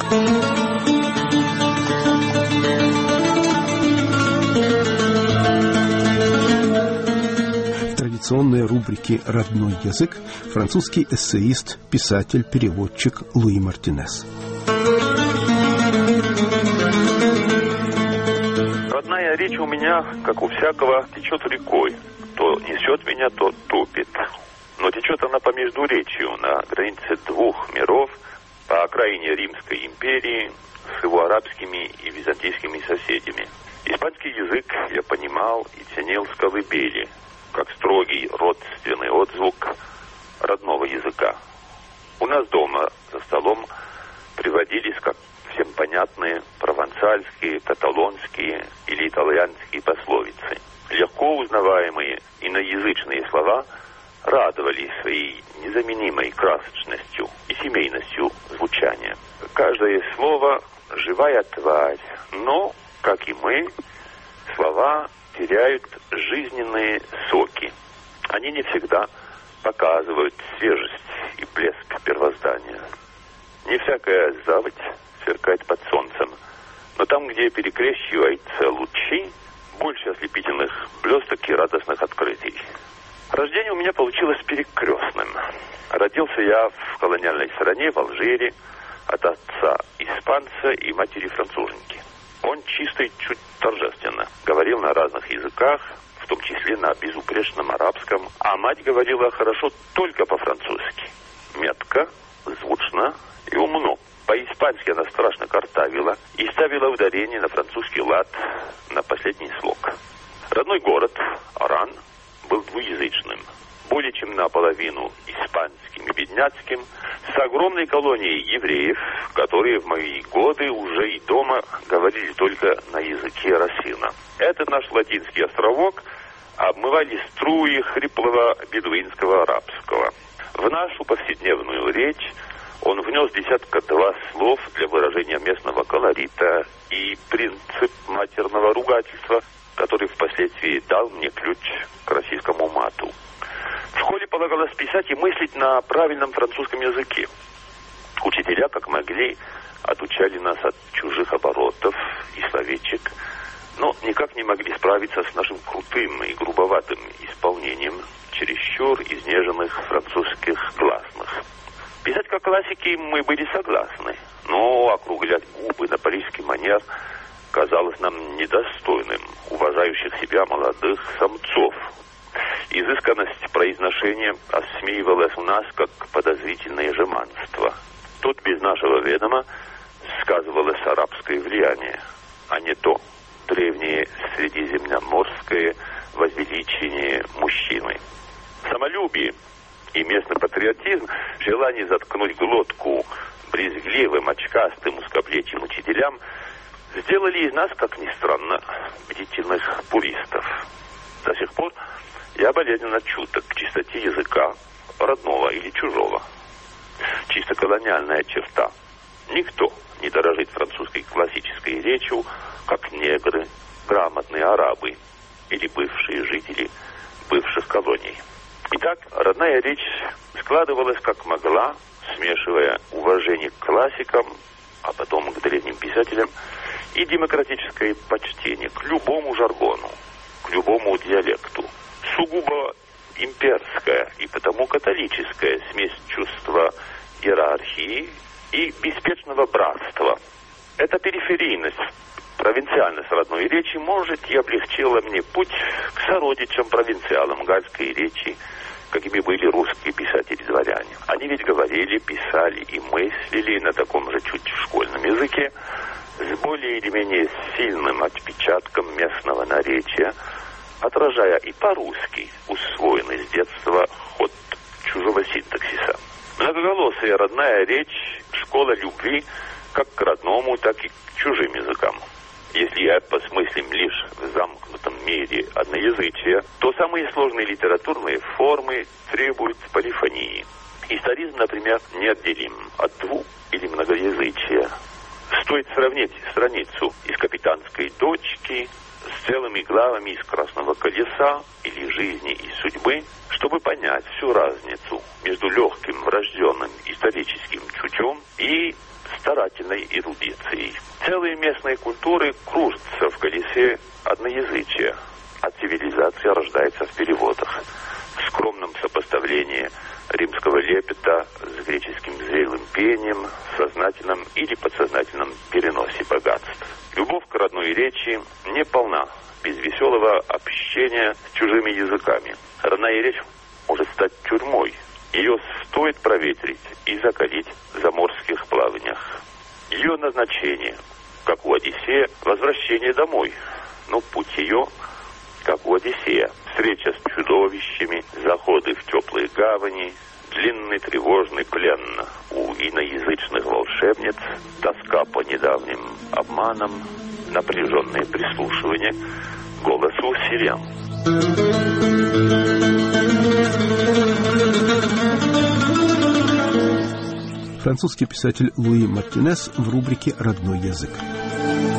В традиционной рубрике «Родной язык» французский эссеист, писатель, переводчик Луи Мартинес. Родная речь у меня, как у всякого, течет рекой. То несет меня, то топит. Но течет она по междуречию, на границе двух миров, по окраине Римской империи, с его арабскими и византийскими соседями. Испанский язык я понимал и ценил с колыбели, как строгий родственный отзвук родного языка. У нас дома за столом приводились, как всем понятные, провансальские, каталонские или итальянские пословицы. Легко узнаваемые иноязычные слова радовали своей незаменимой красочностью и семейностью звучания. Каждое слово — живая тварь, но, как и мы, слова теряют жизненные соки. Они не всегда показывают свежесть и блеск первоздания. Не всякая заводь сверкает под солнцем, но там, где перекрещиваются лучи, больше ослепительных блесток и радостных открытий. Рождение у меня получилось перекрестным. Родился я в колониальной стране, в Алжире, от отца испанца и матери француженки. Он чисто и чуть торжественно говорил на разных языках, в том числе на безупречном арабском, а мать говорила хорошо только по-французски. Метко, звучно и умно. По-испански она страшно картавила и ставила ударение на французский лад, на последний слог. Родной город, Оран, был двуязычным, более чем наполовину испанским и бедняцким, с огромной колонией евреев, которые в мои годы уже и дома говорили только на языке росина. Этот наш латинский островок обмывали струи хриплого бедуинского арабского. В нашу повседневную речь он внес десятка-два слов для выражения местного колорита и принцип матерного ругательства, который впоследствии дал мне ключ к российскому мату. В школе полагалось писать и мыслить на правильном французском языке. Учителя, как могли, отучали нас от чужих оборотов и словечек, но никак не могли справиться с нашим крутым и грубоватым исполнением чересчур изнеженных французских гласных. Писать как классики мы были согласны, но округлять губы на парижский манер казалось нам недостойным уважающих себя молодых самцов. Изысканность произношения осмеивалась у нас как подозрительное жеманство. Тут без нашего ведома сказывалось арабское влияние, а не то древнее средиземноморское возвеличение мужчины. Самолюбие и местный патриотизм, желание заткнуть глотку брезгливым, очкастым, узкоплечим учителям сделали из нас, как ни странно, бдительных пуристов. До сих пор я болезненно чуток к чистоте языка, родного или чужого. Чисто колониальная черта. Никто не дорожит французской классической речью, как негры, грамотные арабы или бывшие жители бывших колоний. Итак, родная речь складывалась как могла, смешивая уважение к классикам, а потом к древним писателям, и демократическое почтение к любому жаргону, к любому диалекту. Сугубо имперская и потому католическая смесь чувства иерархии и беспечного братства. Эта периферийность, провинциальность родной речи, может, и облегчила мне путь к сородичам-провинциалам гальской речи, какими были русские писатели-дворяне. Они ведь говорили, писали и мыслили на таком же чуть школьном языке, с более или менее сильным отпечатком местного наречия, отражая и по-русски усвоенный с детства ход чужого синтаксиса. Многоголосая родная речь – школа любви как к родному, так и к чужим языкам. Если я посмыслим лишь в замкнутом мире одноязычия, то самые сложные литературные формы требуют полифонии. Историзм, например, неотделим от дву- или многоязычия. Стоит сравнить страницу из «Капитанской дочки» с целыми главами из «Красного колеса» или «Жизни и судьбы», чтобы понять всю разницу между легким врожденным историческим чутьем и старательной эрудицией. Целые местные культуры кружатся в колесе одноязычия, а цивилизация рождается в переводах. В скромном сопоставлении римского лепета с греческим зрелым пением, сознательном или подсознательном переносе богатств. Любовь к родной речи не полна без веселого общения с чужими языками. Родная речь может стать тюрьмой. Ее стоит проветрить и закалить в заморских плаваниях. Ее назначение, как у Одиссея, возвращение домой. Но путь ее, как у Одиссея, встреча с чудовищами, заходы в теплые гавани, длинный тревожный плен у иноязычных волшебниц, тоска по недавним обманам, напряженное прислушивание к голосу сирен. Французский писатель Луи Мартинес в рубрике «Родной язык».